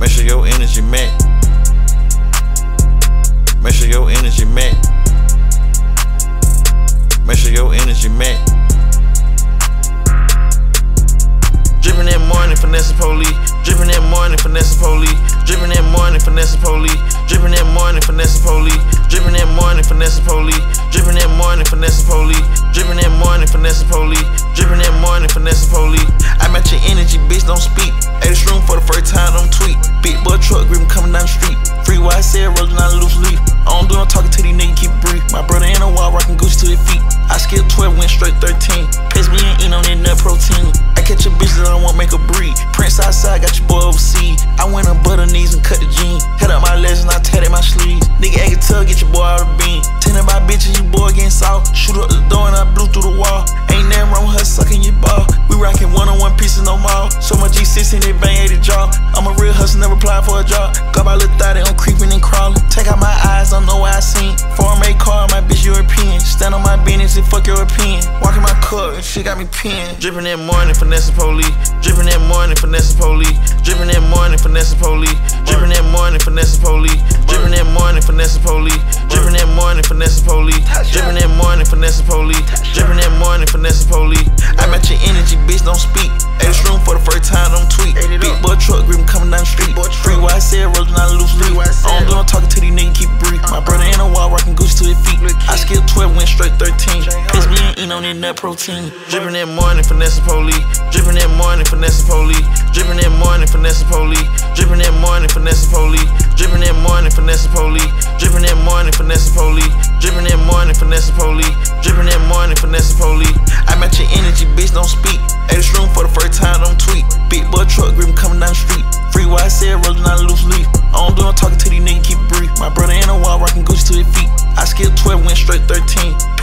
Make sure your energy match. Make sure your energy match. Make sure your energy match. Drippin' that morning, finesse police. Drippin' that morning, finesse police. Drippin' that morning, finesse police. Drippin' that morning, finesse police. Drippin' that morning, finesse police. Drippin' that morning, finesse police. Drippin' that morning, finesse police. Drippin' that morning, finesse police. I match your energy, bitch, don't speak. Ate this room for the first time, don't tweet. Big boy truck grip coming down the street. Free YSL rolling out a loose leaf. I don't do no talking to these niggas, keep it brief. My brother in a wall rockin' Gucci to his feet. I skipped 12, went straight 13. Pace me and eat on that nut protein. I catch a bitch that I won't make a breed. Prince outside, got your boy overseas. I went on butter knees and cut the jean. Head up my legs and I tatted my sleeves. Nigga acting tough, get your boy out of bean. Tending my bitches, you boy getting soft. Shoot up the door and I blew through the wall. Ain't nothing wrong with her sucking your ball. We rockin' one-on-one pieces, no more. So much G6 in they bang 80 jaw. I'm a real hustler, never applied for a job. Got my little thigh, they on creeping and crawling. Take out my eyes, don't know what I seen. Foreign made car, my bitch European. Stand on my business and fuck European. Walking my cup, and shit got me pinned. Drippin' that morning, finesse police. Drippin' that morning, finesse police. Drippin' that morning, finesse police. Drippin' that morning, finesse police. Drippin' that morning, finesse police. Drippin' that morning, finesse police. Drippin' that morning, finesse police. Drippin' that morning, finesse police. I match your energy, bitch, don't speak. Ate this room for the first time, don't tweet. Big boy truck grip coming down the street. Free YSL rolling out a loose leaf. I don't do no talking to these niggas, keep it brief. My brother in a wall rockin' Gucci to his feet. I skipped 12, went straight 13. Piss me and eat on that nut protein. Drippin' that morning, finesse police. Drippin' that morning, finesse police. Drippin' that morning, finesse police. Drippin' that morning, finesse police. Drippin' that morning, finesse police. Drippin' that morning, finesse police. Drippin' that morning, finesse police. Drippin' that morning, finesse police. I match your energy, bitch, don't speak. Ate this room for the first time, don't tweet. Big boy truck grip coming down the street. Free YSL rolling out a loose leaf. I don't do no talking to these niggas, keep it brief. My brother in a wall rockin' Gucci to his feet. I skipped 12, went straight 13.